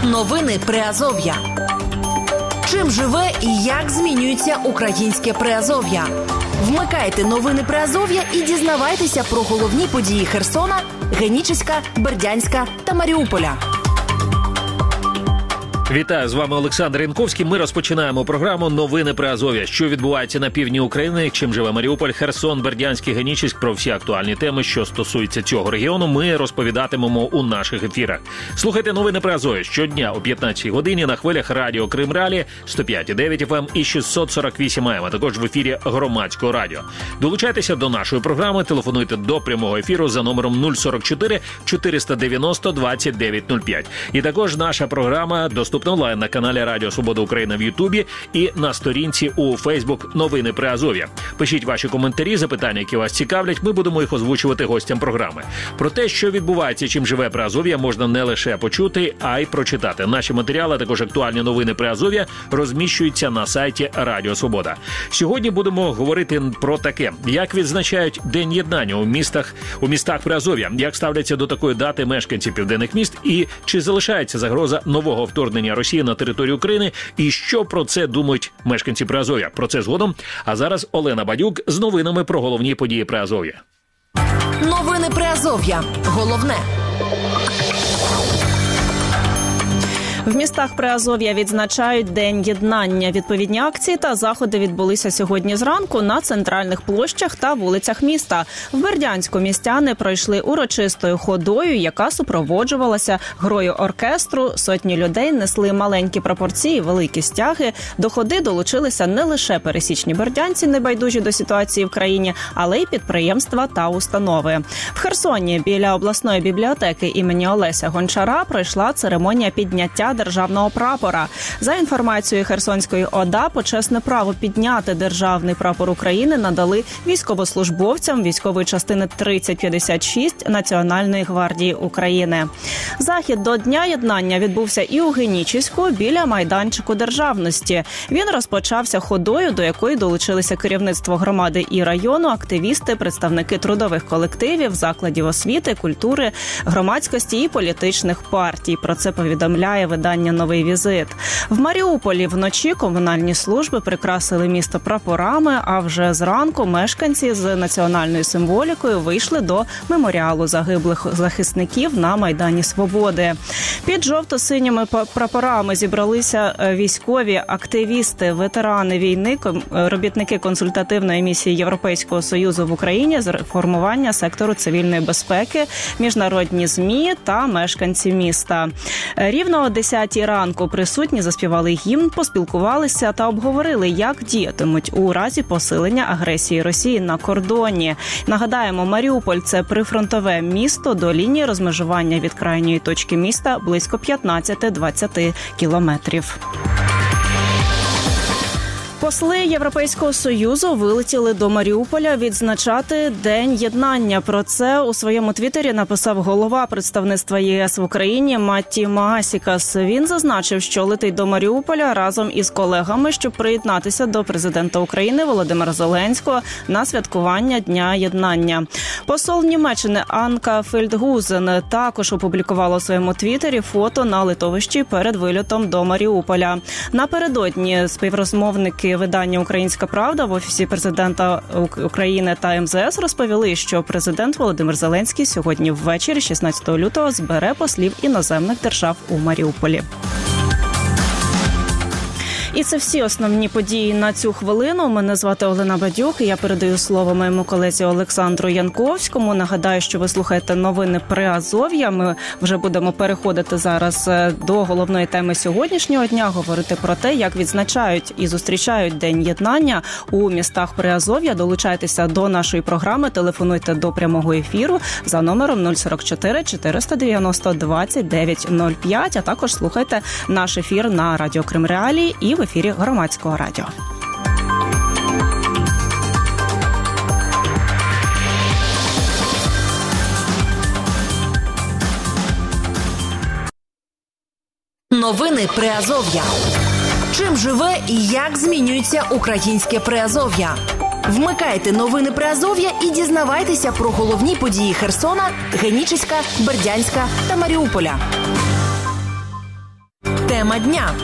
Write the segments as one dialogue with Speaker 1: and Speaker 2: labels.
Speaker 1: Новини Приазов'я. Чим живе і як змінюється українське Приазов'я? Вмикайте новини Приазов'я і дізнавайтеся про головні події Херсона, Генічеська, Бердянська та Маріуполя.
Speaker 2: Вітаю, з вами Олександр Янковський. Ми розпочинаємо програму «Новини Приазов'я». Що відбувається на півдні України, чим живе Маріуполь, Херсон, Бердянський, Генічеськ. Про всі актуальні теми, що стосуються цього регіону, ми розповідатимемо у наших ефірах. Слухайте «Новини Приазов'я» щодня о 15-й годині на хвилях радіо Крим Реалі 105,9 FM і 648 AM, а також в ефірі Громадського радіо. Долучайтеся до нашої програми, телефонуйте до прямого ефіру за номером 044 490 2905. І також наша програма доступна онлайн на каналі Радіо Свобода Україна в Ютубі і на сторінці у Фейсбук «Новини Приазов'я». Пишіть ваші коментарі, запитання, які вас цікавлять, ми будемо їх озвучувати гостям програми. Про те, що відбувається, чим живе Приазов'я, можна не лише почути, а й прочитати. Наші матеріали, а також актуальні новини Приазов'я розміщуються на сайті Радіо Свобода. Сьогодні будемо говорити про таке, як відзначають День єднання у містах Приазов'я, як ставляться до такої дати мешканці південних міст і чи залишається загроза нового вторгнення Росії на територію України і що про це думають мешканці Приазов'я. Про це згодом. А зараз Олена Бадюк з новинами про головні події Приазов'я.
Speaker 1: Новини Приазов'я. Головне.
Speaker 3: В містах Приазов'я відзначають День єднання. Відповідні акції та заходи відбулися сьогодні зранку на центральних площах та вулицях міста. В Бердянську містяни пройшли урочистою ходою, яка супроводжувалася грою оркестру. Сотні людей несли маленькі прапорці і великі стяги. До ходи долучилися не лише пересічні бердянці, небайдужі до ситуації в країні, але й підприємства та установи. В Херсоні біля обласної бібліотеки імені Олеся Гончара пройшла церемонія підняття державного прапора. За інформацією Херсонської ОДА, почесне право підняти державний прапор України надали військовослужбовцям військової частини 3056 Національної гвардії України. Захід до Дня єднання відбувся і у Генічеську біля майданчику державності. Він розпочався ходою, до якої долучилися керівництво громади і району, активісти, представники трудових колективів, закладів освіти, культури, громадськості і політичних партій. Про це повідомляє видання «Новий візит». В Маріуполі вночі комунальні служби прикрасили місто прапорами, а вже зранку мешканці з національною символікою вийшли до меморіалу загиблих захисників на Майдані Свободи. Під жовто-синіми прапорами зібралися військові, активісти, ветерани війни, робітники консультативної місії Європейського Союзу в Україні з реформування сектору цивільної безпеки, міжнародні ЗМІ та мешканці міста. Рівно о 10-й ранку присутні заспівали гімн, поспілкувалися та обговорили, як діятимуть у разі посилення агресії Росії на кордоні. Нагадаємо, Маріуполь – це прифронтове місто, до лінії розмежування від крайньої точки міста близько 15-20 кілометрів. Посли Європейського Союзу вилетіли до Маріуполя відзначати День єднання. Про це у своєму твіттері написав голова представництва ЄС в Україні Матті Маасікас. Він зазначив, що летить до Маріуполя разом із колегами, щоб приєднатися до президента України Володимира Зеленського на святкування Дня єднання. Посол Німеччини Анка Фельдгузен також опублікувала у своєму твіттері фото на литовищі перед вильотом до Маріуполя. Напередодні співрозмовники видання «Українська правда» в Офісі президента України та МЗС розповіли, що президент Володимир Зеленський сьогодні ввечері, 16 лютого, збере послів іноземних держав у Маріуполі. І це всі основні події на цю хвилину. Мене звати Олена Бадюк, і я передаю слово моєму колезі Олександру Янковському. Нагадаю, що ви слухаєте новини Приазов'я. Ми вже будемо переходити зараз до головної теми сьогоднішнього дня, говорити про те, як відзначають і зустрічають День єднання у містах Приазов'я. Долучайтеся до нашої програми, телефонуйте до прямого ефіру за номером 044 490 2905, а також слухайте наш ефір на Радіо Крим Реалі і в ефірі Громадського радіо.
Speaker 1: Новини Приазов'я. Чим живе і як змінюється українське Приазов'я? Вмикайте новини Приазов'я і дізнавайтеся про головні події Херсона, Генічеська, Бердянська та Маріуполя. Тема дня.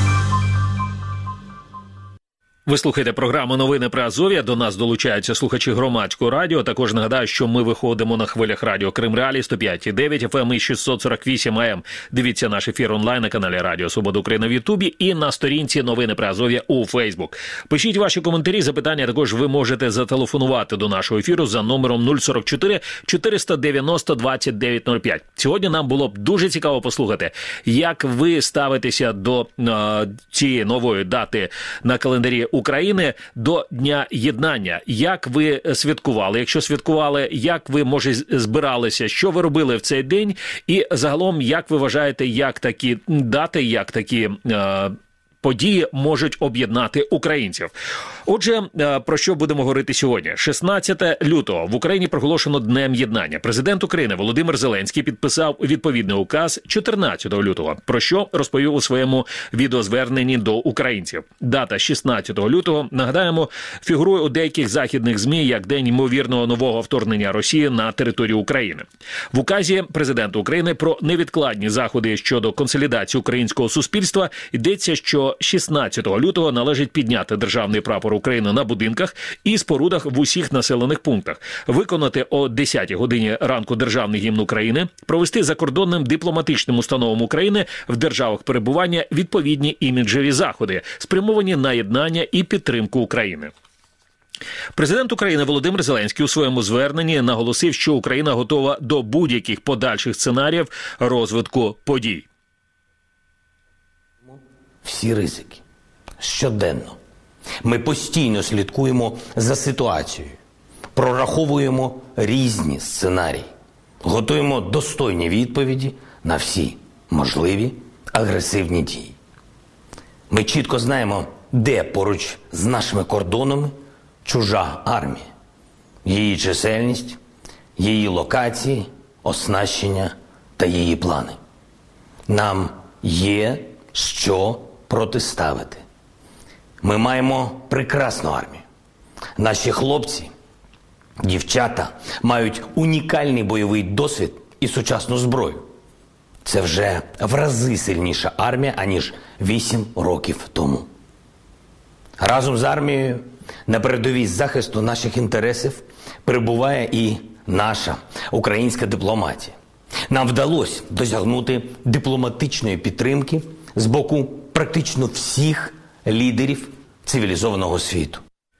Speaker 2: Ви слухаєте програму «Новини Приазов'я». До нас долучаються слухачі громадського радіо. Також нагадаю, що ми виходимо на хвилях радіо Крим Реалі 105,9 FM і 648 АМ. Дивіться наш ефір онлайн на каналі Радіо Свобода Україна в Ютубі і на сторінці «Новини Приазов'я» у Фейсбук. Пишіть ваші коментарі, запитання. Також ви можете зателефонувати до нашого ефіру за номером 044 490 2905. Сьогодні нам було б дуже цікаво послухати, як ви ставитеся до цієї нової дати на календарі України до Дня Єднання. Як ви святкували? Якщо святкували, як ви, може, збиралися? Що ви робили в цей день? І загалом, як ви вважаєте, як такі дати, як такі події можуть об'єднати українців? Отже, про що будемо говорити сьогодні? 16 лютого в Україні проголошено Днем Єднання. Президент України Володимир Зеленський підписав відповідний указ 14 лютого, про що розповів у своєму відеозверненні до українців. Дата 16 лютого, нагадаємо, фігурує у деяких західних ЗМІ як день ймовірного нового вторгнення Росії на територію України. В указі президента України про невідкладні заходи щодо консолідації українського суспільства йдеться, що 16 лютого належить підняти державний прапор України на будинках і спорудах в усіх населених пунктах, виконати о 10 годині ранку державний гімн України, провести закордонним дипломатичним установам України в державах перебування відповідні іміджеві заходи, спрямовані на єднання і підтримку України. Президент України Володимир Зеленський у своєму зверненні наголосив, що Україна готова до будь-яких подальших сценаріїв розвитку подій.
Speaker 4: Всі ризики. Щоденно. Ми постійно слідкуємо за ситуацією, прораховуємо різні сценарії, готуємо достойні відповіді на всі можливі агресивні дії. Ми чітко знаємо, де поруч з нашими кордонами чужа армія, її чисельність, її локації, оснащення та її плани. Нам є що протиставити. Ми маємо прекрасну армію. Наші хлопці, дівчата мають унікальний бойовий досвід і сучасну зброю. Це вже в рази сильніша армія, аніж 8 років тому. Разом з армією на передовій захисту наших інтересів перебуває і наша українська дипломатія. Нам вдалося досягнути дипломатичної підтримки з боку практично всіх лідерів цивілізованого світу.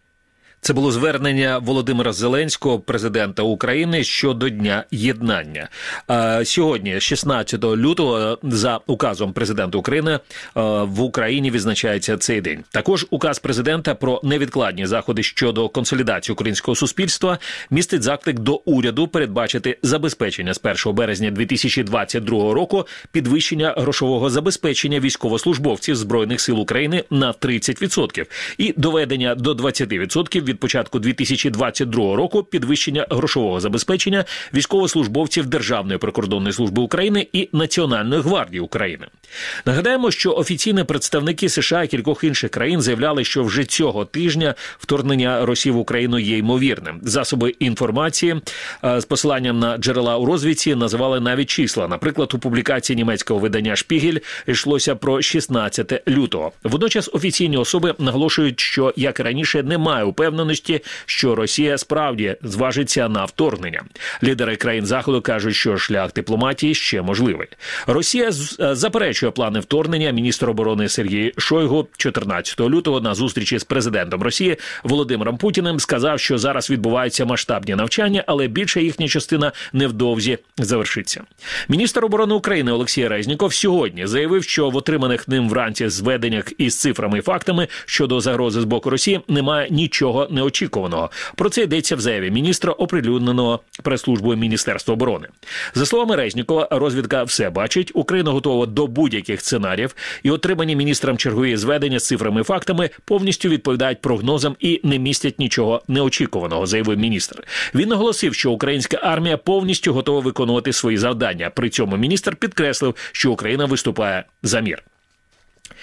Speaker 2: Це було звернення Володимира Зеленського, президента України, щодо Дня Єднання. Сьогодні, 16 лютого, за указом президента України, в Україні відзначається цей день. Також указ президента про невідкладні заходи щодо консолідації українського суспільства містить заклик до уряду передбачити забезпечення з 1 березня 2022 року підвищення грошового забезпечення військовослужбовців Збройних сил України на 30% і доведення до 20% від початку 2022 року підвищення грошового забезпечення військовослужбовців Державної прикордонної служби України і Національної гвардії України. Нагадаємо, що офіційні представники США і кількох інших країн заявляли, що вже цього тижня вторгнення Росії в Україну є ймовірним. Засоби інформації з посиланням на джерела у розвідці називали навіть числа. Наприклад, у публікації німецького видання «Шпігель» йшлося про 16 лютого. Водночас офіційні особи наголошують, що, як і раніше, немає упевненості, що Росія справді зважиться на вторгнення. Лідери країн Заходу кажуть, що шлях дипломатії ще можливий. Росія заперечує плани вторгнення. Міністр оборони Сергій Шойгу 14 лютого на зустрічі з президентом Росії Володимиром Путіним сказав, що зараз відбуваються масштабні навчання, але більша їхня частина невдовзі завершиться. Міністр оборони України Олексій Резніков сьогодні заявив, що в отриманих ним вранці зведеннях із цифрами і фактами щодо загрози з боку Росії немає нічого неочікуваного. Про це йдеться в заяві міністра, оприлюдненого прес-службою Міністерства оборони. За словами Резнікова, розвідка все бачить, Україна готова до будь-яких сценаріїв, і отримані міністром чергові зведення з цифрами і фактами повністю відповідають прогнозам і не містять нічого неочікуваного, заявив міністр. Він наголосив, що українська армія повністю готова виконувати свої завдання. При цьому міністр підкреслив, що Україна виступає за мир.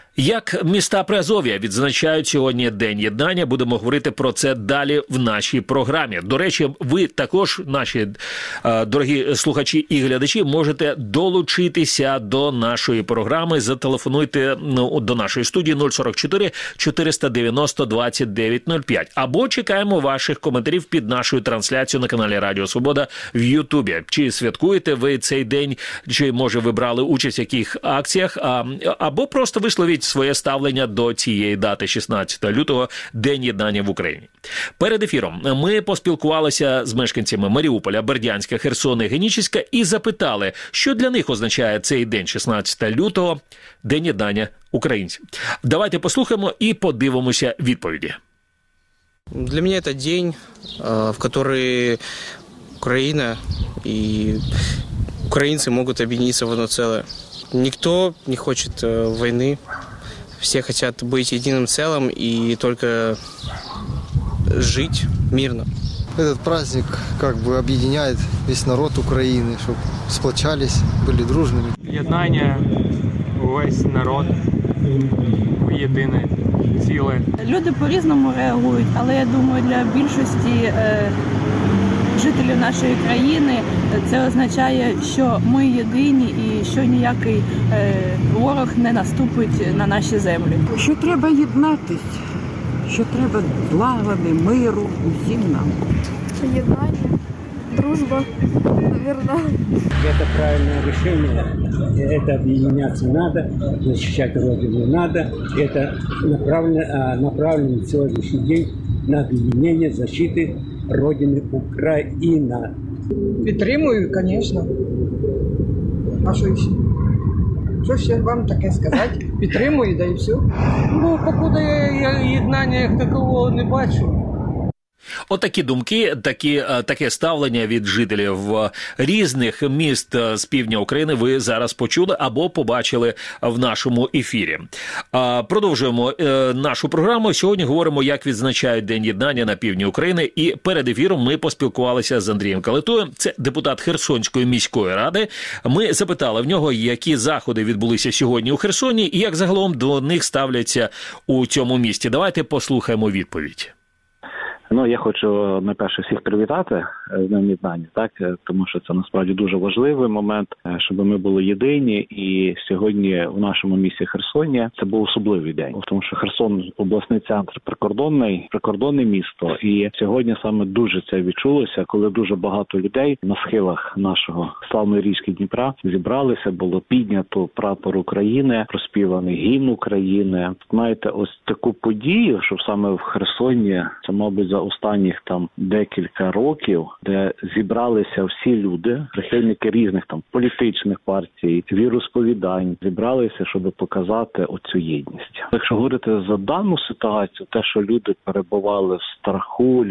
Speaker 2: Як міста Приазов'я відзначають сьогодні День єднання, будемо говорити про це далі в нашій програмі. До речі, ви також, наші дорогі слухачі і глядачі, можете долучитися до нашої програми. Зателефонуйте до нашої студії 044 490 2905. Або чекаємо ваших коментарів під нашою трансляцією на каналі Радіо Свобода в Ютубі. Чи святкуєте ви цей день, чи, може, ви брали участь в яких акціях, або просто висловіть своє ставлення до цієї дати 16 лютого, День єднання в Україні. Перед ефіром ми поспілкувалися з мешканцями Маріуполя, Бердянська, Херсона і Генічеська і запитали, що для них означає цей день 16 лютого, День єднання українців. Давайте послухаємо і подивимося відповіді.
Speaker 5: Для меня это день, в который Украина и украинцы могут объединиться в одно целое. Никто не хочет войны, все хотят быть единым целым и только жить мирно.
Speaker 6: Этот праздник как бы объединяет весь народ Украины, чтобы сплочались, были дружными.
Speaker 7: Єднання, весь народ в єдине ціле.
Speaker 8: Люди по-різному реагують, але я думаю, для більшості жителів нашої країни це означає, що ми єдині і що ніякий ворог не наступить на наші землі.
Speaker 9: Що треба єднатись, що треба злагоди, миру усім нам.
Speaker 10: Єднання, дружба, наверное.
Speaker 11: Это правильное решение. Это объединяться надо, защищать Родину надо. Это направлено на сегодняшний день на объединение защиты Родины Украина.
Speaker 9: Підтримую, звісно. А що ще? Що ще вам таке сказати? Підтримую, да і все.
Speaker 7: Ну, покуди я єднання як такового не бачу.
Speaker 2: Отакі думки, таке ставлення від жителів різних міст з півдня України ви зараз почули або побачили в нашому ефірі. Продовжуємо нашу програму. Сьогодні говоримо, як відзначають День єднання на півдні України. І перед ефіром ми поспілкувалися з Андрієм Калитою. Це депутат Херсонської міської ради. Ми запитали в нього, які заходи відбулися сьогодні у Херсоні і як загалом до них ставляться у цьому місті. Давайте послухаємо відповідь.
Speaker 12: Ну, я хочу найперше всіх привітати з Днем єднання, так, тому що це насправді дуже важливий момент, щоб ми були єдині. І сьогодні в нашому місті Херсоні це був особливий день, тому що Херсон – обласний центр, прикордонне місто. І сьогодні саме дуже це відчулося, коли дуже багато людей на схилах нашого славної річки Дніпра зібралися, було піднято прапор України, проспіваний гімн України. Знаєте, ось таку подію, що саме в Херсоні, це, мабуть, за останніх там декілька років, де зібралися всі люди, прихильники різних там політичних партій, віросповідань, зібралися, щоб показати оцю єдність. Якщо говорити за дану ситуацію, те, що люди перебували в страху,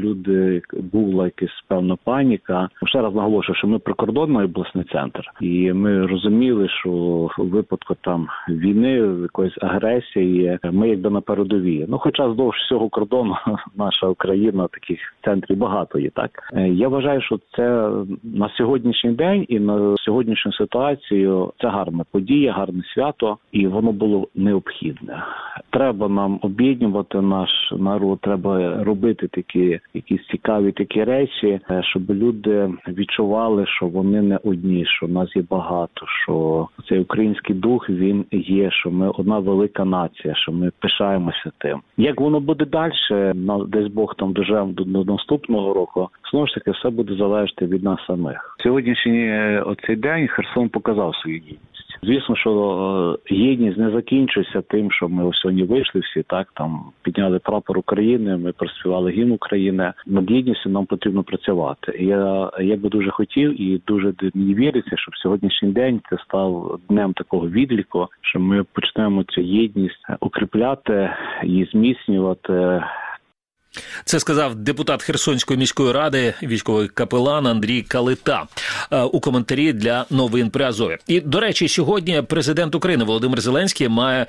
Speaker 12: була якась певна паніка. Ще раз наголошую, що ми прикордонний обласний центр, і ми розуміли, що у випадку там війни, якоїсь агресії, ми якби на передовій. Ну, хоча здовж всього кордону наша Україна, таких центрів багато є, так. Я вважаю, що це на сьогоднішній день і на сьогоднішню ситуацію це гарна подія, гарне свято, і воно було необхідне. Треба нам об'єднувати наш народ, треба робити такі якісь цікаві такі речі, щоб люди відчували, що вони не одні, що нас є багато, що цей український дух, він є, що ми одна велика нація, що ми пишаємося тим. Як воно буде далі, десь Бог там дожив до наступного року, знову ж таки, все буде залежати від нас самих. Сьогоднішній оцей день Херсон показав свою єдність. Звісно, що єдність не закінчується тим, що ми сьогодні вийшли всі, так, там, підняли прапор України, ми проспівали гімн України. Над єдністю нам потрібно працювати. Я би дуже хотів і дуже мені віриться, щоб сьогоднішній день це став днем такого відліку, що ми почнемо цю єдність укріпляти, її зміцнювати.
Speaker 2: Це сказав депутат Херсонської міської ради, військовий капелан Андрій Калита у коментарі для новин Приазов'я. І, до речі, сьогодні президент України Володимир Зеленський має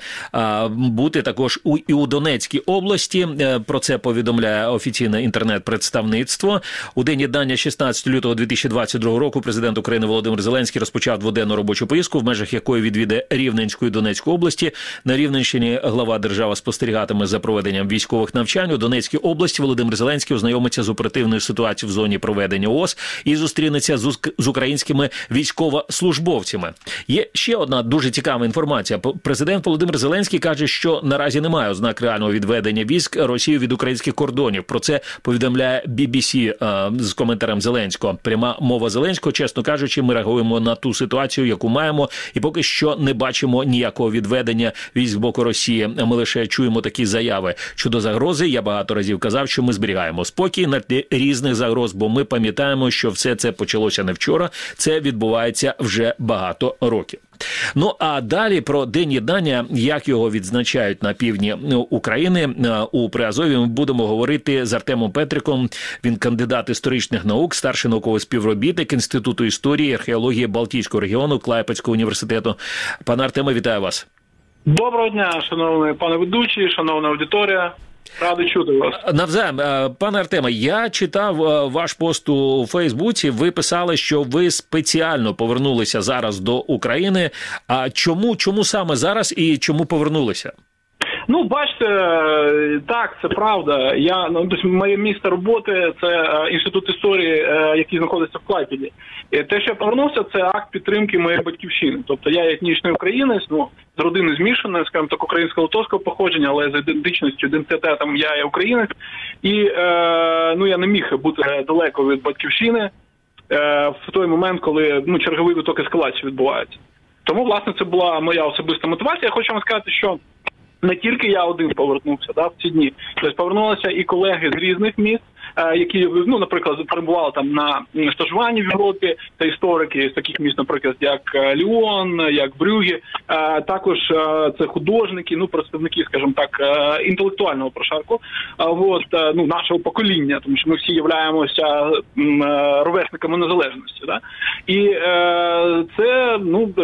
Speaker 2: бути також і у Донецькій області. Про це повідомляє офіційне інтернет-представництво. У день єднання 16 лютого 2022 року президент України Володимир Зеленський розпочав дводенну робочу поїздку, в межах якої відвідає Рівненську і Донецьку області. На Рівненщині глава держави спостерігатиме за проведенням військових навчань. У Донецькій області Володимир Зеленський ознайомиться з оперативною ситуацією в зоні проведення ООС і зустрінеться з українськими військовослужбовцями. Є ще одна дуже цікава інформація. Президент Володимир Зеленський каже, що наразі немає ознак реального відведення військ Росії від українських кордонів. Про це повідомляє BBC з коментарем Зеленського. Пряма мова Зеленського: чесно кажучи, ми реагуємо на ту ситуацію, яку маємо, і поки що не бачимо ніякого відведення військ з боку Росії. Ми лише чуємо такі заяви щодо загрози. Я багато разів казав, що ми зберігаємо спокій на тлі різних загроз, бо ми пам'ятаємо, що все це почалося не вчора, це відбувається вже багато років. Ну, а далі про День єднання, як його відзначають на півдні України, у Приазов'ї ми будемо говорити з Артемом Петриком. Він кандидат історичних наук, старший науковий співробітник Інституту історії і археології Балтійського регіону Клайпецького університету. Пане Артеме, вітаю вас.
Speaker 13: Доброго дня, шановний пане ведучий, шановна аудиторія. Радий чути вас.
Speaker 2: Навзаєм. Пане Артеме, я читав ваш пост у Фейсбуці. Ви писали, що ви спеціально повернулися зараз до України. А чому саме зараз і чому повернулися?
Speaker 13: Ну, бачите, так, це правда. Моє місце роботи – це Інститут історії, який знаходиться в Клайпеді. Те, що я повернувся, це акт підтримки моєї батьківщини. Тобто я етнічний українець, з родини змішаної, скажімо так, українсько-литовського походження, але за ідентичністю, ідентитетом я є українець. І я не міг бути далеко від батьківщини в той момент, коли черговий виток ескалації відбувається. Тому, власне, це була моя особиста мотивація. Я хочу вам сказати, що не тільки я один повернувся в ці дні. Тобто повернулися і колеги з різних міст, які, наприклад, перебували там на стажуванні в Європі, та історики з таких міст, наприклад, як Ліон, як Брюгге. Також це художники, представники, скажімо так, інтелектуального прошарку, нашого покоління, тому що ми всі являємося ровесниками незалежності. Да? І це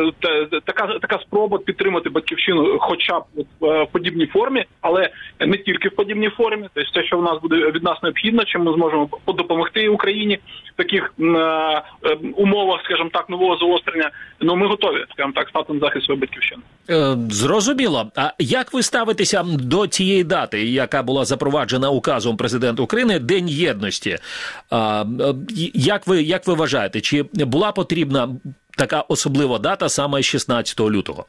Speaker 13: така спроба підтримати батьківщину хоча б в подібній формі, але не тільки в подібній формі. Тобто те, що в нас буде від нас необхідно, чим ми зможемо допомогти Україні в таких умовах, скажімо так, нового загострення, ми готові, скажімо так, стати на захист своєї батьківщини.
Speaker 2: Зрозуміло. А як ви ставитеся до цієї дати, яка була запроваджена указом президента України, День єдності? Як ви вважаєте, чи була потрібна така особлива дата саме 16 лютого?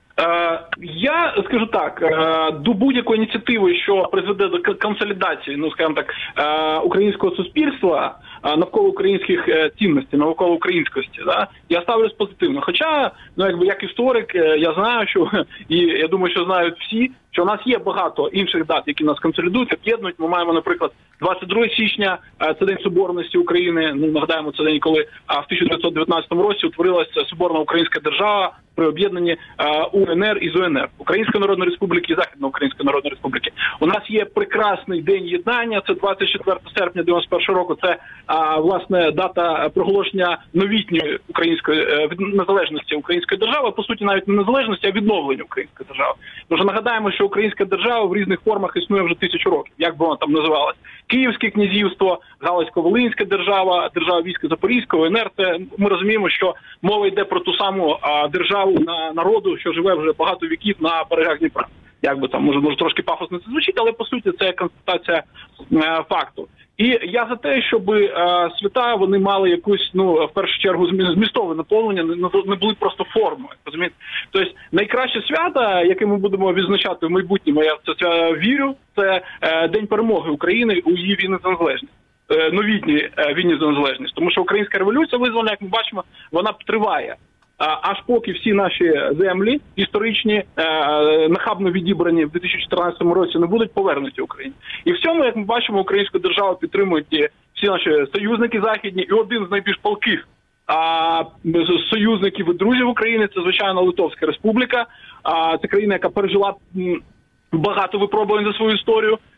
Speaker 13: Я скажу так, до будь-якої ініціативи, що призведе до консолідації, скажімо так, українського суспільства навколо українських цінностей, навколо українськості, да, я ставлюсь позитивно. Хоча, як історик, я знаю, що, і я думаю, що знають всі, що у нас є багато інших дат, які нас консолідують, об'єднують. Ми маємо, наприклад, 22 січня, це День Соборності України. Нагадаємо, це день, коли в 1919 році утворилася Соборна Українська держава при об'єднанні УНР із УНР, Української Народної Республіки і Західноукраїнської Народної Республіки. У нас є прекрасний День єднання, це 24 серпня 91 року, це, власне, дата проголошення новітньої української незалежності української держави, по суті, навіть не незалежності, а відновлення української держави. Тому що нагадаємо, що українська держава в різних формах існує вже 1000 років, як би вона там називалась. Київське князівство, Галицько-Волинська держава, держава війська Запорізького, УНР. Це ми розуміємо, що мова йде про ту саму державу народу, що живе вже багато віків на берегах Дніпра. Як би там, може трошки пафосно це звучить, але по суті це констатація факту. І я за те, щоб свята, вони мали якусь, в першу чергу, змістове наповнення, не були просто формою, розумієте? Тобто найкраще свято, яке ми будемо відзначати в майбутньому, я в це вірю, це День перемоги України у її війні за незалежність. Новітній війні за незалежність. Тому що українська революція визволення, як ми бачимо, вона триває. Аж поки всі наші землі історичні, нахабно відібрані в 2014 році, не будуть повернуті Україні. І в цьому, як ми бачимо, українську державу підтримують всі наші союзники західні, і один з найбільш палких союзників і друзів України – це, звичайно, Литовська Республіка. Це країна, яка пережила багато випробувань за свою історію.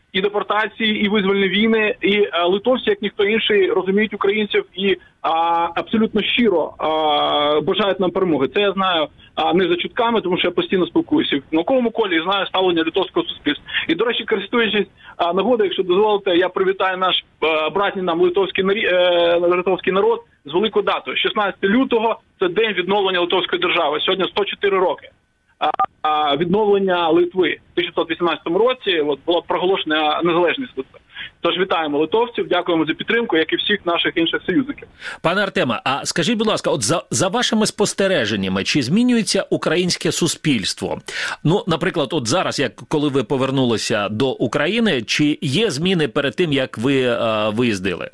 Speaker 13: і депортації, і визвольні війни, і литовці, як ніхто інший, розуміють українців і абсолютно щиро бажають нам перемоги. Це я знаю не за чутками, тому що я постійно спілкуюся в науковому колі і знаю ставлення литовського суспільства. І, до речі, користуючись нагодою, якщо дозволите, я привітаю наш братній нам литовський народ з великою датою. 16 лютого – це день відновлення Литовської держави. Сьогодні 104 роки. Відновлення Литви в 1918 році була проголошена незалежність Литви. Тож вітаємо литовців, дякуємо за підтримку, як і всіх наших інших союзників.
Speaker 2: Пане Артеме, а скажіть, будь ласка, от за вашими спостереженнями, чи змінюється українське суспільство? Ну, наприклад, от зараз, коли ви повернулися до України, чи є зміни перед тим, як ви виїздили?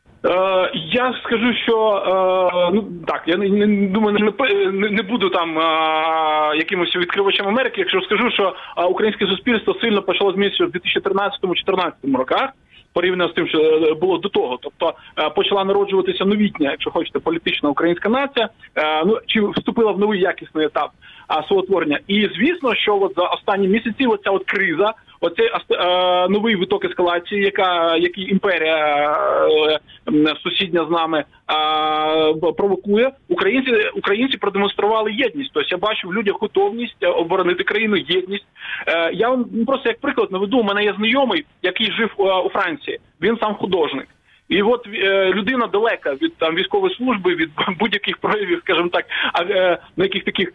Speaker 13: Я скажу, що я думаю, не буду там якимось відкривачем Америки, якщо скажу, що українське суспільство сильно почало змінитися в 2013-2014 роках, порівняно з тим, що було до того. Тобто почала народжуватися новітня, якщо хочете, політична українська нація, чи вступила в новий якісний етап свого творення. І звісно, що за останні місяці оця криза, оцей новий виток ескалації, який імперія сусідня з нами провокує, українці продемонстрували єдність. Тобто я бачу в людях готовність оборонити країну, єдність. Я вам просто як приклад наведу, у мене є знайомий, який жив у Франції. Він сам художник. І от людина далека від військової служби, від будь-яких проявів, скажімо так, яких таких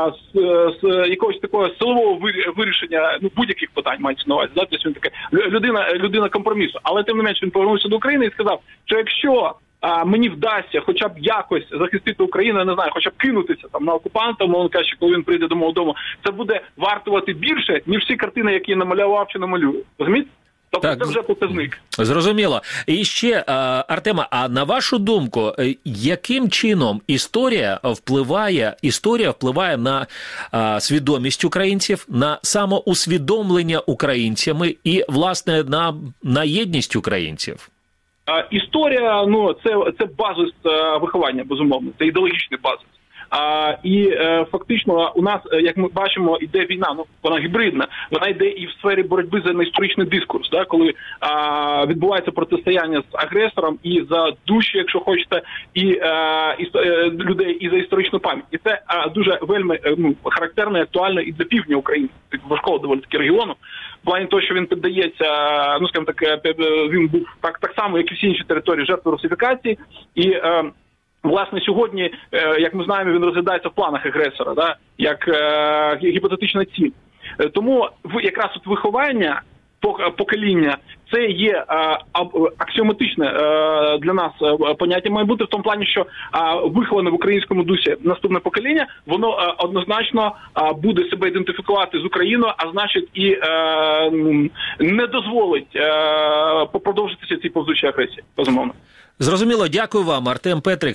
Speaker 13: якогось такого силового вирішення будь-яких питань мається на увазі. Тобто він така людина компромісу. Але тим не менше він повернувся до України і сказав, що якщо мені вдасться хоча б якось захистити Україну, я не знаю, хоча б кинутися там на окупанта, мовно кажучи, коли він прийде до мого дому, це буде вартувати більше, ніж всі картини, які я намалював чи намалюю. Розумієте? Тобто так, це вже показник.
Speaker 2: Зрозуміло. І ще, Артема, а на вашу думку, яким чином історія впливає на свідомість українців, на самоусвідомлення українцями і, власне, на єдність українців?
Speaker 13: Історія, це базис виховання, безумовно, це ідеологічний базис. І фактично у нас, як ми бачимо, йде війна, вона гібридна, вона йде і в сфері боротьби за історичний дискурс, коли відбувається протистояння з агресором і за душі, якщо хочете, і людей, і за історичну пам'ять. І це дуже вельми характерно і актуально і для півдня України, важкого доволі таки регіону. В плані того, що він піддається, скажімо так, він був так само, як і всі інші території, жертви русифікації, і власне, сьогодні, як ми знаємо, він розглядається в планах агресора, як гіпотетична ціль. Тому якраз виховання покоління – це є аксіоматичне для нас поняття має бути в тому плані, що виховане в українському дусі наступне покоління, воно однозначно буде себе ідентифікувати з Україною, а значить і не дозволить продовжитися цій повзучій агресії, безумовно.
Speaker 2: Зрозуміло, дякую вам. Артем Петрик,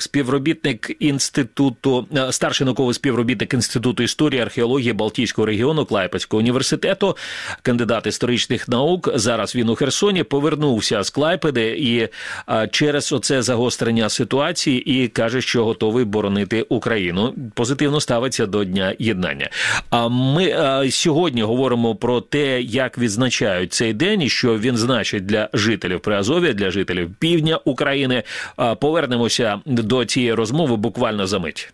Speaker 2: старший науковий співробітник Інституту історії, археології Балтійського регіону Клайпедського університету, кандидат історичних наук. Зараз він у Херсоні, повернувся з Клайпеди і через оце загострення ситуації і каже, що готовий боронити Україну. Позитивно ставиться до Дня єднання. Ми сьогодні говоримо про те, як відзначають цей день і що він значить для жителів Приазов'я, для жителів півдня України. Повернемося до цієї розмови буквально за мить.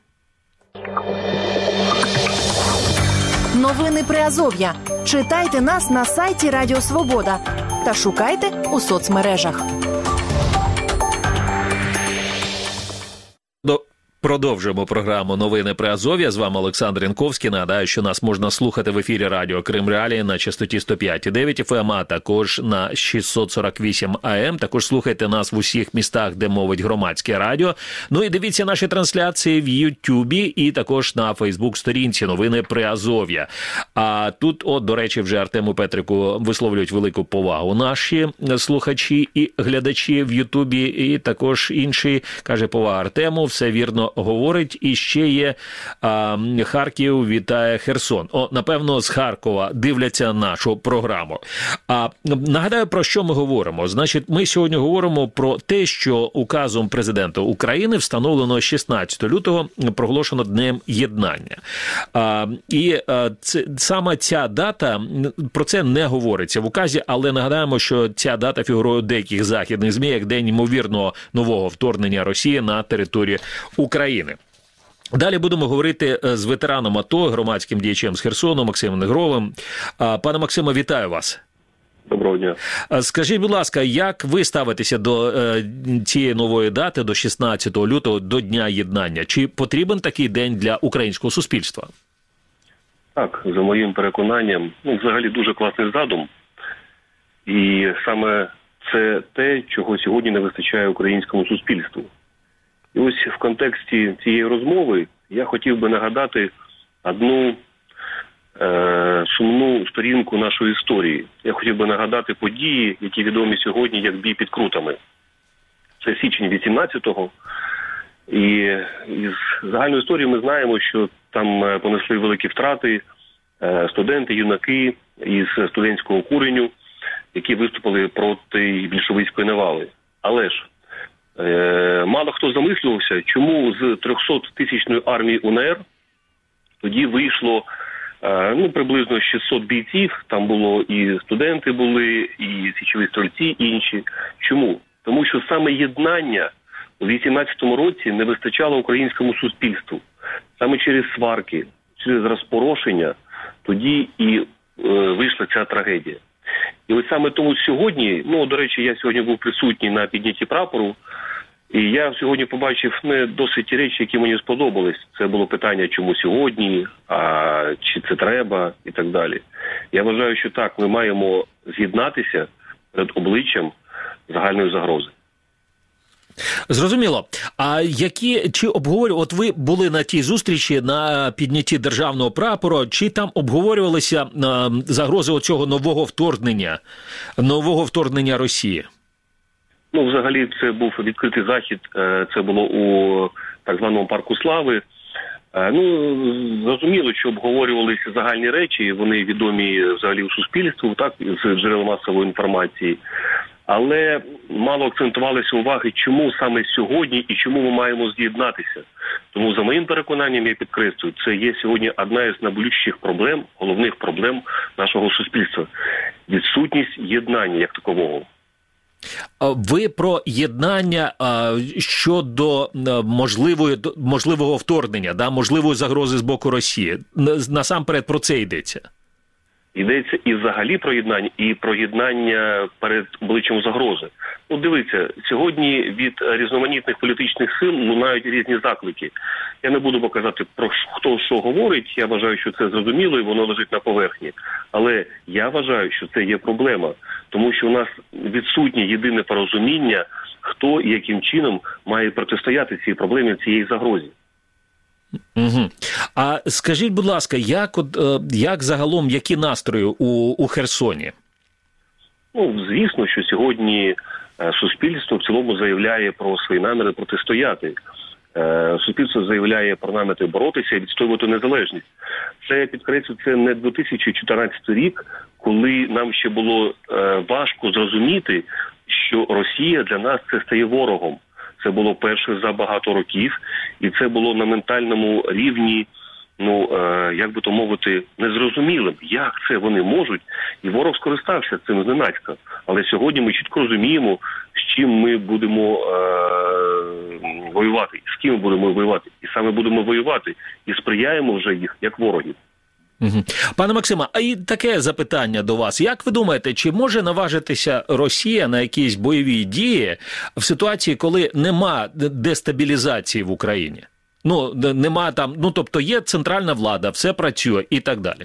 Speaker 1: Новини Приазов'я. Читайте нас на сайті Радіо Свобода та шукайте у соцмережах.
Speaker 2: Продовжуємо програму «Новини Приазов'я». З вами Олександр Янковський. Нагадаю, що нас можна слухати в ефірі радіо Крим Реалії на частоті 105,9 FM, а також на 648 АМ. Також слухайте нас в усіх містах, де мовить громадське радіо. Ну і дивіться наші трансляції в Ютубі і також на Фейсбук-сторінці «Новини Приазов'я». А тут, до речі, вже Артему Петрику висловлюють велику повагу наші слухачі і глядачі в Ютубі, і також інші, каже, повага Артему, все вірно постійно говорить, і ще є Харків вітає Херсон. Напевно, з Харкова дивляться нашу програму. Нагадаю, про що ми говоримо. Значить, ми сьогодні говоримо про те, що указом президента України встановлено 16 лютого, проголошено Днем єднання. І саме ця дата, про це не говориться в указі, але нагадаємо, що ця дата фігурує у деяких західних ЗМІ як день ймовірного нового вторгнення Росії на територію України. Далі будемо говорити з ветераном АТО, громадським діячем з Херсону Максимом Негровим. Пане Максиме, вітаю вас.
Speaker 14: Доброго дня.
Speaker 2: Скажіть, будь ласка, як ви ставитеся до цієї нової дати, до 16 лютого, до Дня єднання? Чи потрібен такий день для українського суспільства?
Speaker 14: Так, за моїм переконанням, взагалі дуже класний задум. І саме це те, чого сьогодні не вистачає українському суспільству. І ось в контексті цієї розмови я хотів би нагадати одну сумну сторінку нашої історії. Я хотів би нагадати події, які відомі сьогодні як бій під Крутами. Це січень 18-го. І із загальної історії ми знаємо, що там понесли великі втрати студенти, юнаки із студентського куреню, які виступили проти більшовицької навали. Але ж мало хто замислювався, чому з 300-тисячної армії УНР тоді вийшло приблизно 600 бійців, там було і студенти були, і січові стрільці, і інші. Чому? Тому що саме єднання у 18-му році не вистачало українському суспільству. Саме через сварки, через розпорошення тоді і вийшла ця трагедія. І ось саме тому сьогодні, до речі, я сьогодні був присутній на піднятті прапору, і я сьогодні побачив досить ті речі, які мені сподобались. Це було питання, чому сьогодні, чи це треба, і так далі. Я вважаю, що так, ми маємо з'єднатися перед обличчям загальної загрози.
Speaker 2: Зрозуміло. А чи обговорювали, от ви були на тій зустрічі на піднятті державного прапору, чи там обговорювалися загрози оцього нового вторгнення Росії?
Speaker 14: Взагалі, це був відкритий захід, це було у так званому Парку Слави. Зрозуміло, що обговорювалися загальні речі, вони відомі взагалі у суспільству, так, з джерел масової інформації. Але мало акцентувалися уваги, чому саме сьогодні і чому ми маємо з'єднатися. Тому, за моїм переконанням, я підкреслюю, це є сьогодні одна із найболючіших проблем, головних проблем нашого суспільства. Відсутність єднання як такового.
Speaker 2: Ви про єднання щодо можливого вторгнення, можливої загрози з боку Росії. Насамперед про це йдеться.
Speaker 14: Йдеться і взагалі про єднання, і про єднання перед обличчям загрози. Дивіться, сьогодні від різноманітних політичних сил лунають різні заклики. Я не буду показати, про хто що говорить, я вважаю, що це зрозуміло і воно лежить на поверхні. Але я вважаю, що це є проблема, тому що у нас відсутнє єдине порозуміння, хто і яким чином має протистояти цій проблемі, цієї загрозі.
Speaker 2: Угу. А скажіть, будь ласка, як загалом, які настрої у Херсоні?
Speaker 14: Звісно, що сьогодні суспільство в цілому заявляє про свої наміри протистояти. Суспільство заявляє про наміри боротися і відстоювати незалежність. Це, підкреслю, це не 2014 рік, коли нам ще було важко зрозуміти, що Росія для нас це стає ворогом. Це було перше за багато років, і це було на ментальному рівні, як би то мовити, незрозумілим. Як це вони можуть? І ворог скористався цим зненацька. Але сьогодні ми чітко розуміємо, з чим ми будемо воювати, з ким ми будемо воювати. І саме будемо воювати, і сприяємо вже їх, як ворогів.
Speaker 2: Угу. Пане Максиме, а і таке запитання до вас. Як ви думаєте, чи може наважитися Росія на якісь бойові дії в ситуації, коли нема дестабілізації в Україні? Нема там, тобто є центральна влада, все працює і так далі.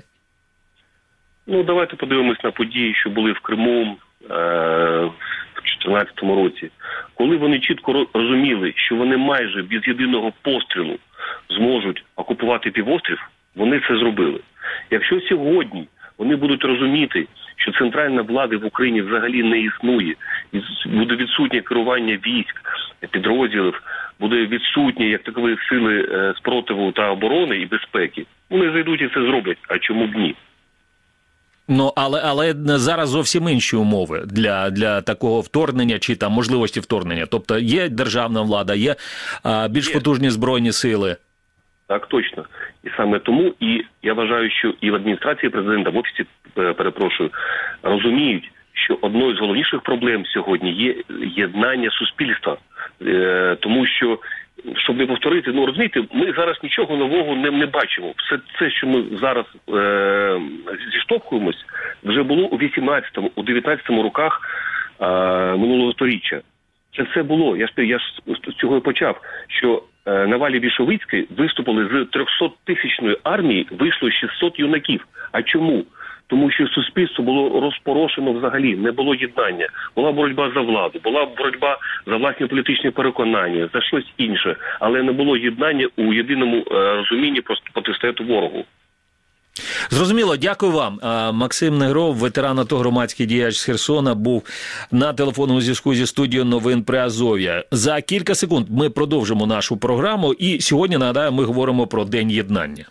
Speaker 14: Давайте подивимось на події, що були в Криму в 2014 році. Коли вони чітко розуміли, що вони майже без єдиного пострілу зможуть окупувати півострів, вони це зробили. Якщо сьогодні вони будуть розуміти, що центральна влада в Україні взагалі не існує, і буде відсутнє керування військ, підрозділів, буде відсутні як такові сили спротиву та оборони і безпеки, вони зайдуть і це зроблять. А чому б ні?
Speaker 2: Ну, але зараз зовсім інші умови для такого вторгнення чи там можливості вторгнення. Тобто є державна влада, є більш потужні збройні сили.
Speaker 14: Так, точно. І саме тому, і я вважаю, що і в адміністрації президента, в офісі, перепрошую, розуміють, що одною з головніших проблем сьогодні є єднання суспільства. Тому що, щоб не повторити, ну розумієте, ми зараз нічого нового не бачимо. Все це, що ми зараз зіштовхуємось, вже було у 18-му, у 19-му роках минулого сторіччя. Це все було. Я ж з цього і почав, що на валі Більшовицької виступили з 300-тисячної армії, вийшло 600 юнаків. А чому? Тому що суспільство було розпорошено взагалі, не було єднання. Була боротьба за владу, була боротьба за власні політичні переконання, за щось інше. Але не було єднання у єдиному розумінні протистояти ворогу.
Speaker 2: Зрозуміло, дякую вам. Максим Негров, ветеран АТО, громадський діяч з Херсона, був на телефонному зв'язку зі студією новин Приазов'я. За кілька секунд ми продовжимо нашу програму і сьогодні, нагадаю, ми говоримо про День єднання.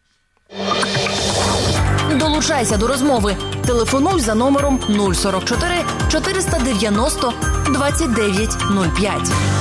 Speaker 1: Долучайся до розмови. Телефонуй за номером 044 490 2905.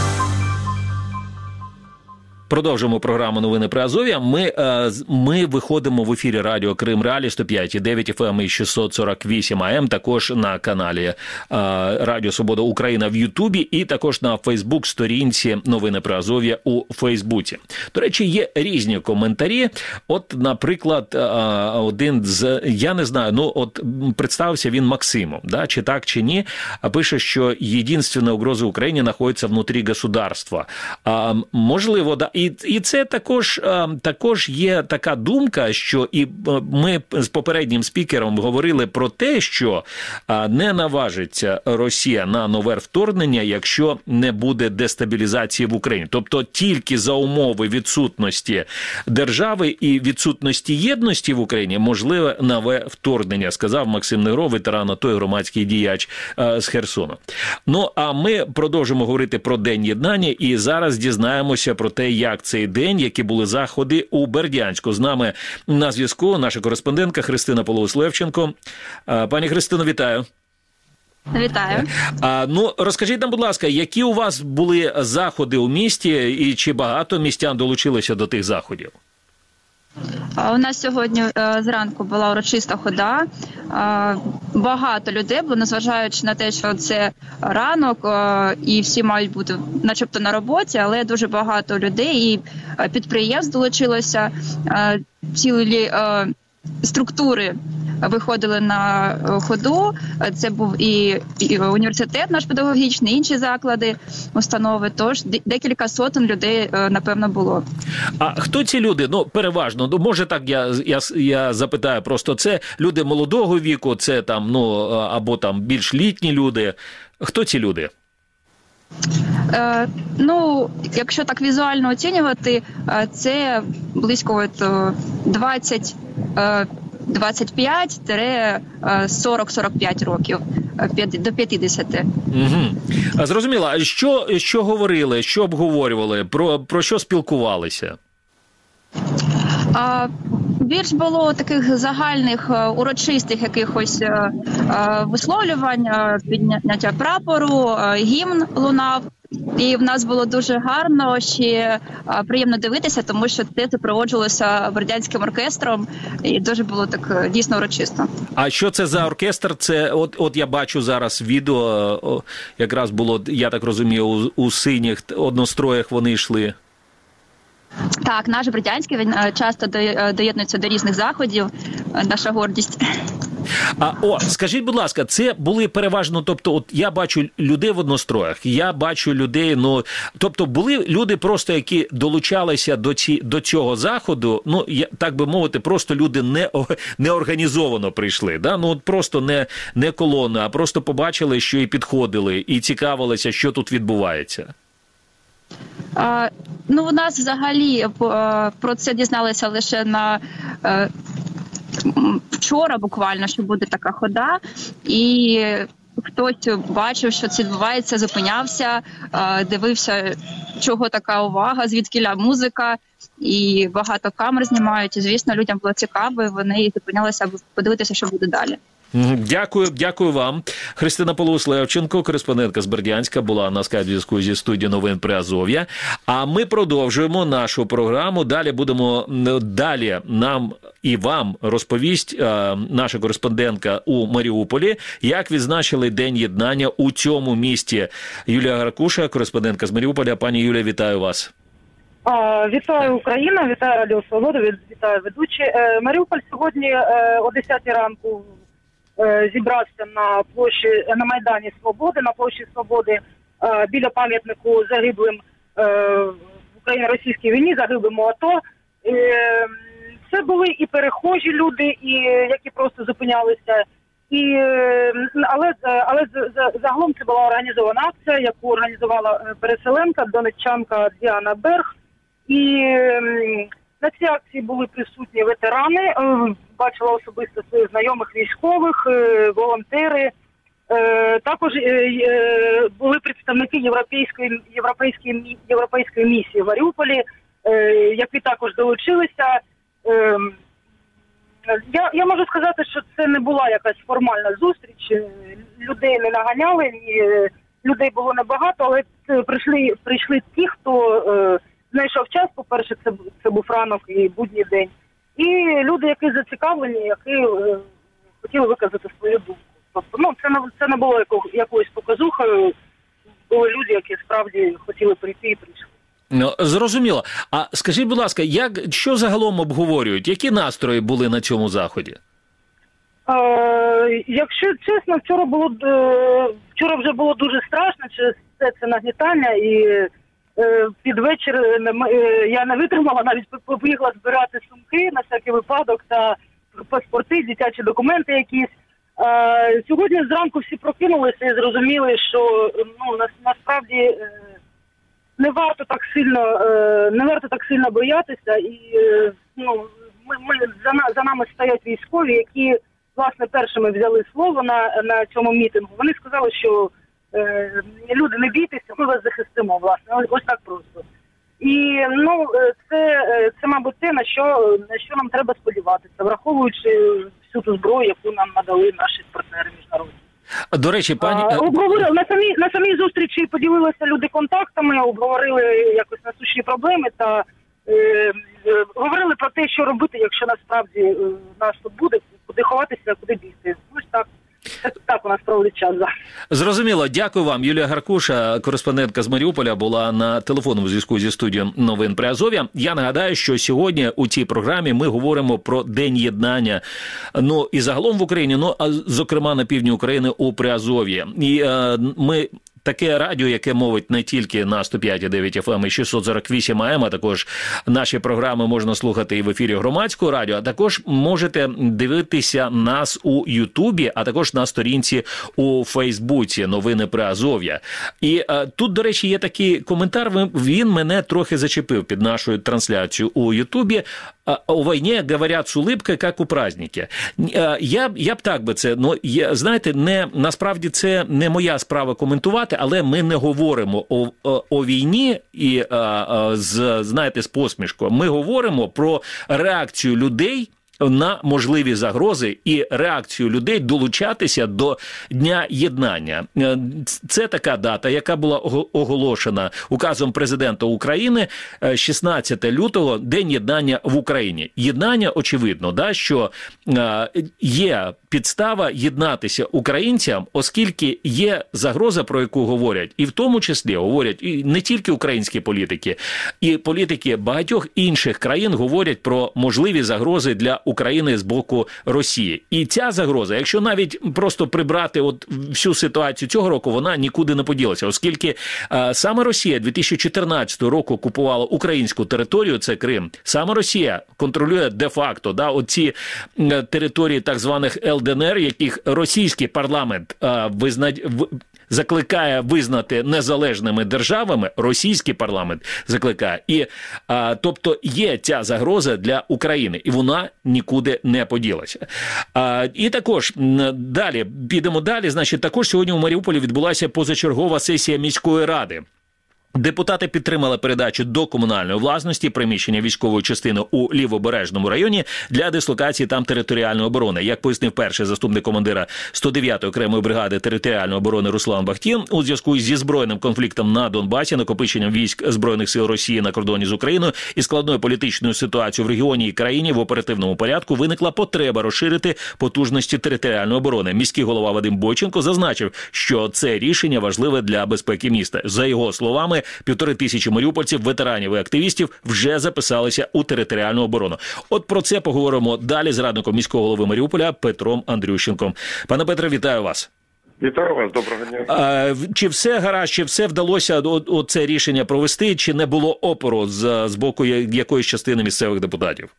Speaker 2: Продовжуємо програму «Новини Приазов'я». Ми виходимо в ефірі радіо Крим Реалі 105,9 FM і 648 АМ, також на каналі Радіо Свобода Україна в Ютубі і також на Фейсбук-сторінці «Новини Приазов'я» у Фейсбуці. До речі, є різні коментарі. От, наприклад, один з, я не знаю, ну от представився він Максимом, да, чи так, чи ні, пише, що єдинственна угроза Україні знаходиться внутрі государства. Можливо, да. І це також є така думка, що і ми з попереднім спікером говорили про те, що не наважиться Росія на нове вторгнення, якщо не буде дестабілізації в Україні. Тобто тільки за умови відсутності держави і відсутності єдності в Україні можливе нове вторгнення, сказав Максим Негров, ветеран АТО і громадський діяч з Херсона. Ну, а ми продовжимо говорити про День єднання і зараз дізнаємося про те, як цей день, які були заходи у Бердянську. З нами на зв'язку наша кореспондентка Христина Полоус-Левченко. Пані Христино, вітаю.
Speaker 15: Вітаю.
Speaker 2: Ну, розкажіть нам, будь ласка, які у вас були заходи у місті і чи багато містян долучилося до тих заходів?
Speaker 15: У нас сьогодні зранку була урочиста хода. Багато людей було, незважаючи на те, що це ранок і всі мають бути начебто на роботі, але дуже багато людей і підприємств долучилося, цілі структури виходили на ходу. Це був і університет наш педагогічний, інші заклади, установи. Тож декілька сотень людей, напевно, було.
Speaker 2: А хто ці люди? Ну, переважно, може так я запитаю, просто це люди молодого віку, це там, ну, або там більш літні люди. Хто ці люди?
Speaker 15: Ну, якщо так візуально оцінювати, це близько 25-40-45 років, до 50.
Speaker 2: Угу. Зрозуміло. А що говорили, що обговорювали, про що спілкувалися?
Speaker 15: Більш було таких загальних урочистих якихось висловлювань, підняття прапору, гімн лунав. І в нас було дуже гарно, ще приємно дивитися, тому що це супроводжувалося бердянським оркестром, і дуже було так дійсно урочисто.
Speaker 2: А що це за оркестр? Це от я бачу зараз відео, якраз було, я так розумію, у синіх одностроях вони йшли.
Speaker 15: Так, наш бердянський, він часто доєднується до різних заходів, наша гордість.
Speaker 2: Скажіть, будь ласка, це були переважно, тобто, от я бачу людей в одностроях, я бачу людей, ну, тобто були люди просто, які долучалися до цього заходу, ну, так би мовити, просто люди не організовано прийшли, да? Ну, от просто не колона, а просто побачили, що і підходили, і цікавилися, що тут відбувається.
Speaker 15: Ну, у нас взагалі про це дізналися лише вчора буквально, що буде така хода, і хтось бачив, що це відбувається, зупинявся, дивився, чого така увага, звідкіля музика, і багато камер знімають. І, звісно, людям було цікаво, і вони зупинялися, аби подивитися, що буде далі.
Speaker 2: Дякую вам. Христина Полуус-Левченко, кореспондентка з Бердянська, була на скайп-зв'язку зі студією новин Приазов'я. А ми продовжуємо нашу програму. Далі нам і вам розповість наша кореспондентка у Маріуполі, як відзначили День єднання у цьому місті. Юлія Гаркуша, кореспондентка з Маріуполя. Пані Юлія, вітаю вас.
Speaker 16: Вітаю Україна, вітаю Радіо Свобода, вітаю ведучі. Маріуполь сьогодні о 10 ранку зібрався на площі, на Майдані Свободи, на площі Свободи, біля пам'ятнику загиблим в Україно-російській війні, загиблим у АТО. Це були і перехожі люди, і які просто зупинялися. Але загалом це була організована акція, яку організувала переселенка, донеччанка Діана Берг. І на цій акції були присутні ветерани, бачила особисто своїх знайомих військових, волонтери. Також були представники європейської місії в Маріуполі, які також долучилися. Я можу сказати, що це не була якась формальна зустріч, людей не наганяли, людей було небагато, але прийшли ті, хто знайшов час. По-перше, це був ранок і будній день. І люди, які зацікавлені, які хотіли виказати свою думку. Тобто, це не було якоюсь показухою, були люди, які справді хотіли прийти і прийшли.
Speaker 2: Зрозуміло. А скажіть, будь ласка, що загалом обговорюють? Які настрої були на цьому заході?
Speaker 16: Якщо чесно, вчора вже було дуже страшно через це нагнітання, і під вечір я не витримала, навіть побігла збирати сумки на всякий випадок та паспорти, дитячі документи якісь. Сьогодні зранку всі прокинулися і зрозуміли, що насправді не варто так сильно боятися, і за нами стоять військові, які, власне, першими взяли слово на цьому мітингу. Вони сказали, що люди, не бійтеся, ми вас захистимо, власне, ось так просто. І це мабуть те, на що нам треба сподіватися, враховуючи всю ту зброю, яку нам надали наші партнери міжнародні.
Speaker 2: До речі, пані...
Speaker 16: Обговорили, на самій зустрічі поділилися люди контактами, обговорили якось насущні проблеми та говорили про те, що робити, якщо насправді нас тут буде, куди ховатися, куди бігти. Ось так у нас проводить час зараз.
Speaker 2: Зрозуміло. Дякую вам. Юлія Гаркуша, кореспондентка з Маріуполя, була на телефонному зв'язку зі студією новин Приазов'я. Я нагадаю, що сьогодні у цій програмі ми говоримо про День єднання. І загалом в Україні, а зокрема на півдні України у Приазов'ї. І ми... Таке радіо, яке мовить не тільки на 105,9 FM і 648 AM, а також наші програми можна слухати і в ефірі Громадського радіо, а також можете дивитися нас у Ютубі, а також на сторінці у Фейсбуці «Новини Приазов'я». І тут, до речі, є такий коментар, він мене трохи зачепив під нашою трансляцією у Ютубі. О війні говорять з улыбкою, як у праздники. Я б так би це, знаєте, насправді це не моя справа коментувати, але ми не говоримо о війні і, знаєте, з посмішкою. Ми говоримо про реакцію людей на можливі загрози і реакцію людей долучатися до Дня єднання. Це така дата, яка була оголошена указом президента України 16 лютого, День єднання в Україні. Єднання, очевидно, що є підстава єднатися українцям, оскільки є загроза, про яку говорять, і в тому числі говорять і не тільки українські політики, і політики багатьох інших країн говорять про можливі загрози для України з боку Росії. І ця загроза, якщо навіть просто прибрати всю ситуацію цього року, вона нікуди не поділася, оскільки саме Росія 2014 року окупувала українську територію, це Крим. Саме Росія контролює де-факто оці території так званих ЛДНР, яких російський парламент закликає визнати незалежними державами, російський парламент закликає. І, тобто, є ця загроза для України, і вона нікуди не поділася. І також, далі, підемо далі, значить, також сьогодні у Маріуполі відбулася позачергова сесія міської ради. Депутати підтримали передачу до комунальної власності приміщення військової частини у Лівобережному районі для дислокації там територіальної оборони. Як пояснив перший заступник командира 109-ї окремої бригади територіальної оборони Руслан Бахтін, у зв'язку зі збройним конфліктом на Донбасі, накопиченням військ Збройних сил Росії на кордоні з Україною і складною політичною ситуацією в регіоні і країні в оперативному порядку виникла потреба розширити потужності територіальної оборони. Міський голова Вадим Бойченко зазначив, що це рішення важливе для безпеки міста. За його словами, 1500 маріупольців, ветеранів і активістів вже записалися у територіальну оборону. От про це поговоримо далі з радником міського голови Маріуполя Петром Андрющенком. Пане Петре, вітаю вас.
Speaker 17: Вітаю вас, доброго дня.
Speaker 2: Чи все гаразд, чи все вдалося це рішення провести, чи не було опору з боку якоїсь частини місцевих депутатів?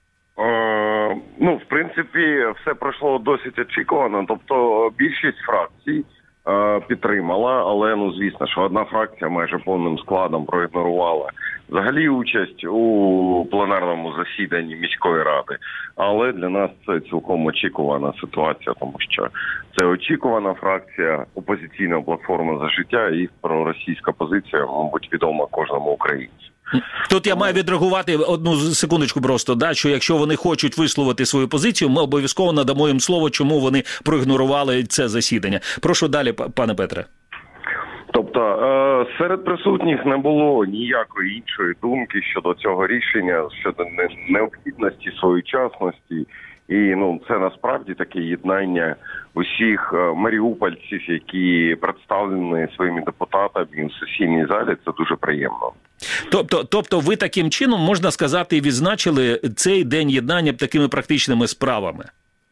Speaker 17: В принципі, все пройшло досить очікувано, тобто більшість фракцій підтримала, але, звісно, що одна фракція майже повним складом проігнорувала взагалі участь у пленарному засіданні міської ради. Але для нас це цілком очікувана ситуація, тому що це очікувана фракція опозиційна платформа «За життя» і проросійська позиція, мабуть, відома кожному українцю.
Speaker 2: Тут я маю відреагувати одну секундочку просто, що якщо вони хочуть висловити свою позицію, ми обов'язково надамо їм слово, чому вони проігнорували це засідання. Прошу далі, пане Петре.
Speaker 17: Тобто серед присутніх не було ніякої іншої думки щодо цього рішення, щодо необхідності, своєчасності. І це насправді таке єднання усіх маріупольців, які представлені своїми депутатами в сесійній залі. Це дуже приємно.
Speaker 2: Тобто ви таким чином, можна сказати, відзначили цей день єднання такими практичними справами?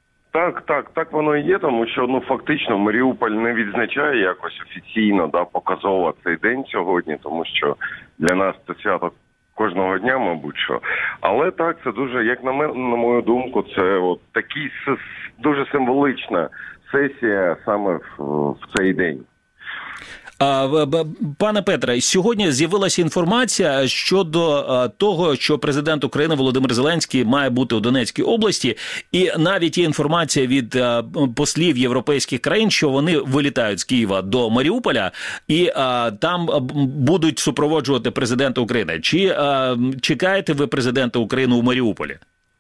Speaker 17: Так воно і є, тому що фактично Маріуполь не відзначає якось офіційно, показово цей день сьогодні, тому що для нас це свято кожного дня, мабуть, що. Але так, це дуже, як на мою думку, це такий дуже символична сесія саме в цей день.
Speaker 2: Пане Петре, сьогодні з'явилася інформація щодо того, що президент України Володимир Зеленський має бути у Донецькій області, і навіть є інформація від послів європейських країн, що вони вилітають з Києва до Маріуполя і там будуть супроводжувати президента України. Чи чекаєте ви президента України у Маріуполі?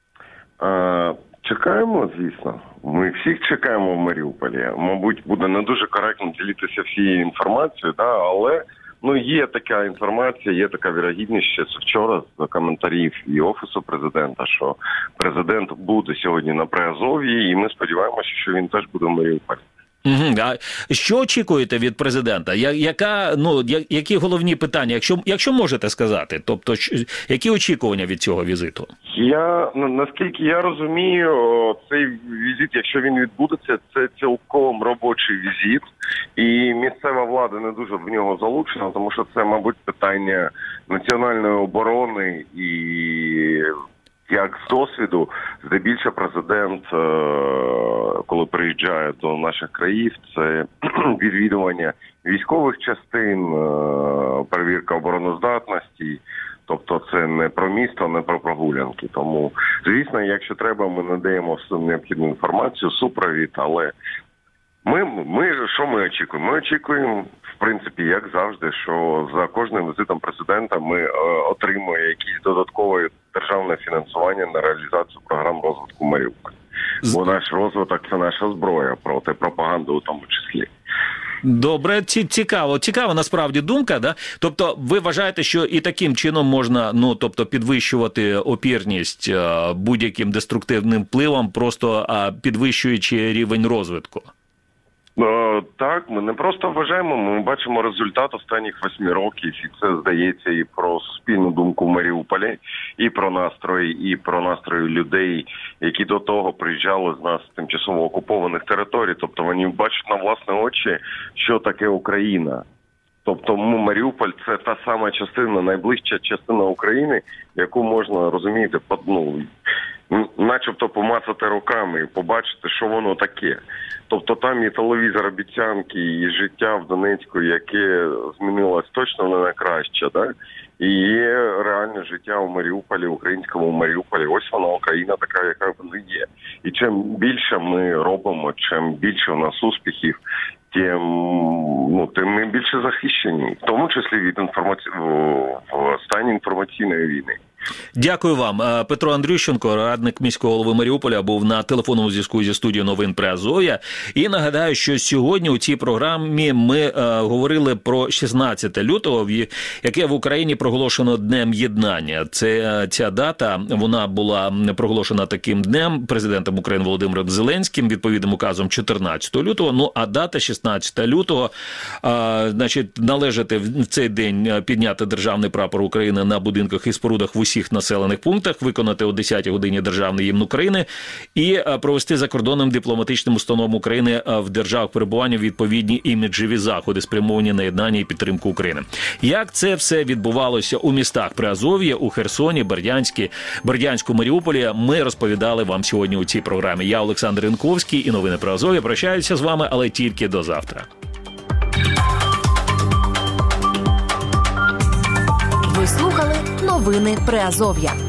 Speaker 17: Чекаємо, звісно. Ми всіх чекаємо в Маріуполі. Мабуть, буде не дуже коректно ділитися всією інформацією, але є така інформація, є така вірогідність ще з вчора з коментарів і Офісу президента, що президент буде сьогодні на Приазов'ї, і ми сподіваємося, що він теж буде в Маріуполі.
Speaker 2: А що очікуєте від президента? Які головні питання, якщо можете сказати? Тобто, які очікування від цього візиту?
Speaker 17: Наскільки я розумію, цей візит, якщо він відбудеться, це цілком робочий візит. І місцева влада не дуже в нього залучена, тому що це, мабуть, питання національної оборони і... Як з досвіду, здебільшого президент, коли приїжджає до наших країв, це відвідування військових частин, перевірка обороноздатності, тобто це не про місто, не про прогулянки. Тому, звісно, якщо треба, ми надаємо всю необхідну інформацію, супровід, але що ми очікуємо? Ми очікуємо, в принципі, як завжди, що за кожним візитом президента ми отримуємо якісь додаткове державне фінансування на реалізацію програм розвитку Маріуполя. Бо наш розвиток – це наша зброя проти пропаганди у тому числі.
Speaker 2: Добре, цікава насправді думка, да? Тобто ви вважаєте, що і таким чином можна, підвищувати опірність будь-яким деструктивним впливом, просто підвищуючи рівень розвитку?
Speaker 17: Так, ми не просто вважаємо, ми бачимо результат останніх 8 років, і це здається і про суспільну думку в Маріуполі, і про настрої людей, які до того приїжджали з нас з тимчасово окупованих територій. Тобто вони бачать на власні очі, що таке Україна. Тобто Маріуполь – це та сама частина, найближча частина України, яку можна, розумієте, начебто помацати руками і побачити, що воно таке. Тобто там і телевізор обіцянки, і життя в Донецьку, яке змінилось точно не на краще, так? І є реальне життя у Маріуполі, українському Маріуполі. Ось вона, Україна така, яка вона є. І чим більше ми робимо, чим більше у нас успіхів, тим ми більше захищені, в тому числі від в стані інформаційної війни.
Speaker 2: Дякую вам. Петро Андрющенко, радник міського голови Маріуполя, був на телефонному зв'язку зі студією новин Приазов'я. І нагадаю, що сьогодні у цій програмі ми говорили про 16 лютого, яке в Україні проголошено Днем Єднання. Ця дата, вона була проголошена таким днем президентом України Володимиром Зеленським, відповідним указом 14 лютого. А дата 16 лютого, належати в цей день підняти державний прапор України на будинках і спорудах в усіх населених пунктах, виконати о 10 годині державний гімн України і провести закордонним дипломатичним установам України в державах перебування відповідні іміджеві заходи, спрямовані на єднання і підтримку України. Як це все відбувалося у містах Приазов'я, у Херсоні, Бердянську, Маріуполі, ми розповідали вам сьогодні у цій програмі. Я, Олександр Янковський, і новини Приазов'я прощаються з вами, але тільки до завтра.
Speaker 1: Ви слухали новини Приазов'я.